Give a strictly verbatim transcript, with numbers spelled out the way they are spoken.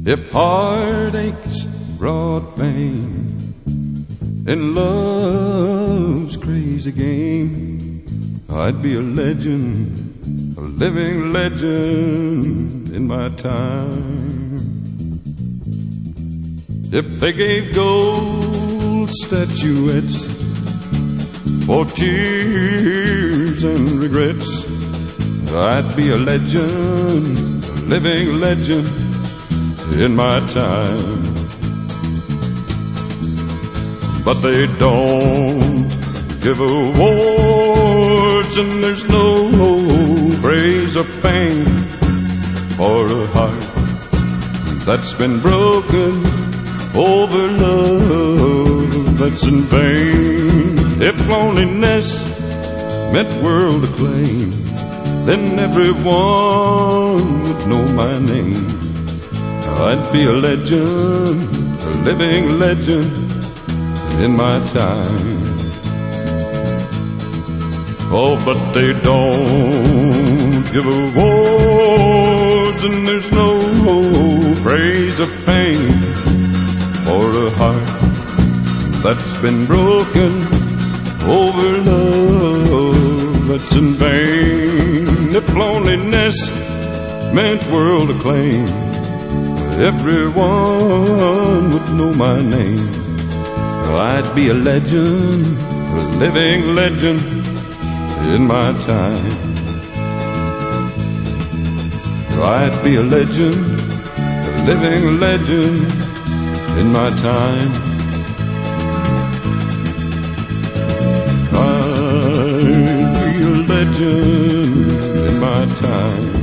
If heartaches brought fame in love's crazy game, I'd be a legend, a living legend in my time. If they gave gold statuettes for tears and regrets, I'd be a legend, a living legend in my time. But they don't give awards, and there's no praise or fame for a heart that's been broken over love that's in vain. If loneliness meant world acclaim, then everyone would know my name. I'd be a legend, a living legend in my time. Oh, but they don't give awards, and there's no praise or fame for a heart that's been broken over love that's in vain. If loneliness meant world acclaim, everyone would know my name. I'd be a legend, a living legend in my time. I'd be a legend, a living legend in my time. I'd be a legend in my time.